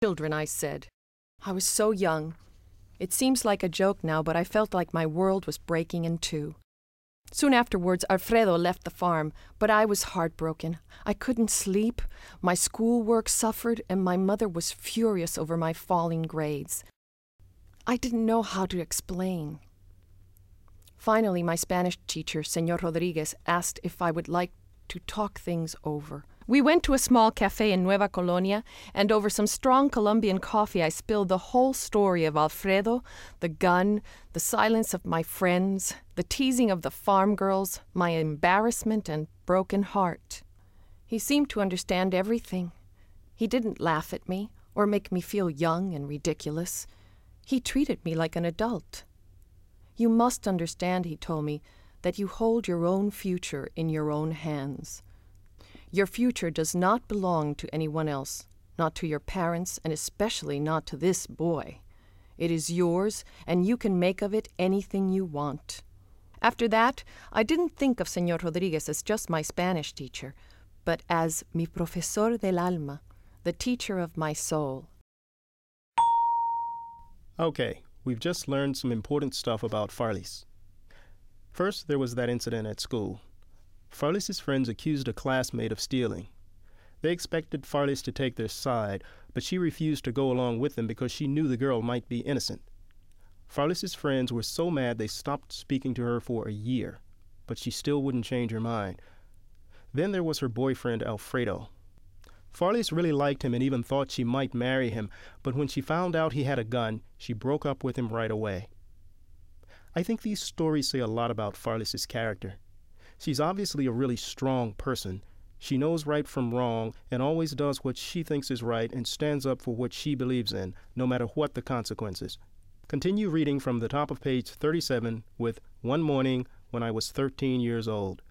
children, I said. I was so young. It seems like a joke now, but I felt like my world was breaking in two. Soon afterwards, Alfredo left the farm, but I was heartbroken. I couldn't sleep, my schoolwork suffered, and my mother was furious over my falling grades. I didn't know how to explain. Finally, my Spanish teacher, Señor Rodriguez, asked if I would like to talk things over. We went to a small cafe in Nueva Colonia, and over some strong Colombian coffee I spilled the whole story of Alfredo, the gun, the silence of my friends, the teasing of the farm girls, my embarrassment and broken heart. He seemed to understand everything. He didn't laugh at me or make me feel young and ridiculous. He treated me like an adult. You must understand, he told me, that you hold your own future in your own hands. Your future does not belong to anyone else, not to your parents, and especially not to this boy. It is yours, and you can make of it anything you want. After that, I didn't think of Señor Rodriguez as just my Spanish teacher, but as mi profesor del alma, the teacher of my soul. Okay, we've just learned some important stuff about Farlis. First, there was that incident at school. Farlis's friends accused a classmate of stealing. They expected Farlis to take their side, but she refused to go along with them because she knew the girl might be innocent. Farlis's friends were so mad they stopped speaking to her for a year, but she still wouldn't change her mind. Then there was her boyfriend, Alfredo. Farlis really liked him and even thought she might marry him, but when she found out he had a gun, she broke up with him right away. I think these stories say a lot about Farlis's character. She's obviously a really strong person. She knows right from wrong and always does what she thinks is right and stands up for what she believes in, no matter what the consequences. Continue reading from the top of page 37 with One Morning When I Was 13 Years Old.